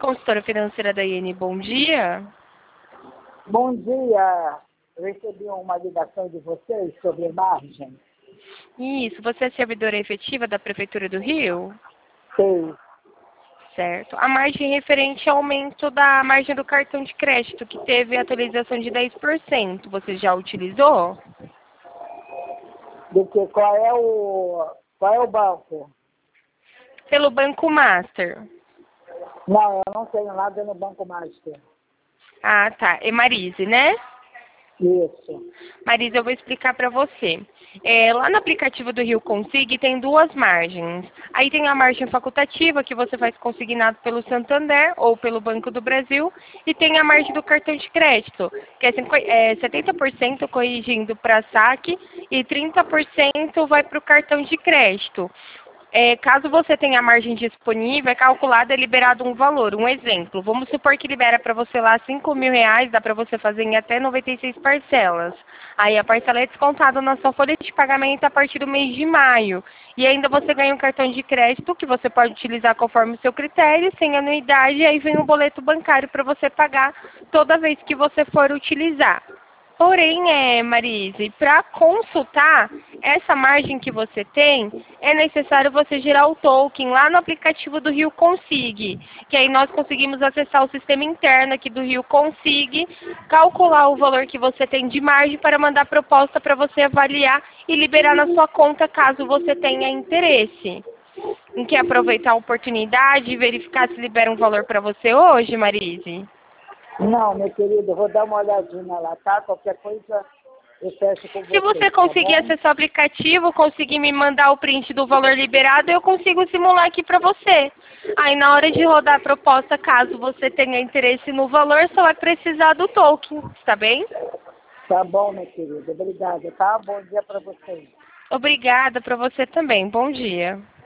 consultora financeira da IN, bom dia. Bom dia. Eu recebi uma ligação de vocês sobre margem. Isso, você é servidora efetiva da Prefeitura do Rio? Sei. Certo. A margem referente ao aumento da margem do cartão de crédito, que teve atualização de 10%. Você já utilizou? De que qual é o banco? Pelo Banco Master. Não, eu não tenho nada no Banco Master. Ah, tá. É Marise, né? Isso. Marisa, eu vou explicar para você. Lá no aplicativo do Rio Consig tem duas margens. Aí tem a margem facultativa, que você faz consignado pelo Santander ou pelo Banco do Brasil. E tem a margem do cartão de crédito, que é 70% corrigindo para saque e 30% vai para o cartão de crédito. Caso você tenha a margem disponível, é calculado e liberado um valor. Um exemplo, vamos supor que libera para você lá R$ 5.000, dá para você fazer em até 96 parcelas. Aí a parcela é descontada na sua folha de pagamento a partir do mês de maio. E ainda você ganha um cartão de crédito que você pode utilizar conforme o seu critério, sem anuidade, e aí vem um boleto bancário para você pagar toda vez que você for utilizar. Porém, Marise, para consultar essa margem que você tem, é necessário você gerar o token lá no aplicativo do Rio Consig, que aí nós conseguimos acessar o sistema interno aqui do Rio Consig, calcular o valor que você tem de margem para mandar proposta para você avaliar e liberar na sua conta caso você tenha interesse. Não quer aproveitar a oportunidade e verificar se libera um valor para você hoje, Marise? Não, meu querido, vou dar uma olhadinha lá, tá? Qualquer coisa eu fecho com você. Se você conseguir tá bom? acessar o aplicativo, conseguir me mandar o print do valor liberado, eu consigo simular aqui para você. Aí na hora de rodar a proposta, caso você tenha interesse no valor, só vai precisar do token, tá bem? Tá bom, meu querido. Obrigada, tá? Bom dia para vocês. Obrigada para você também. Bom dia.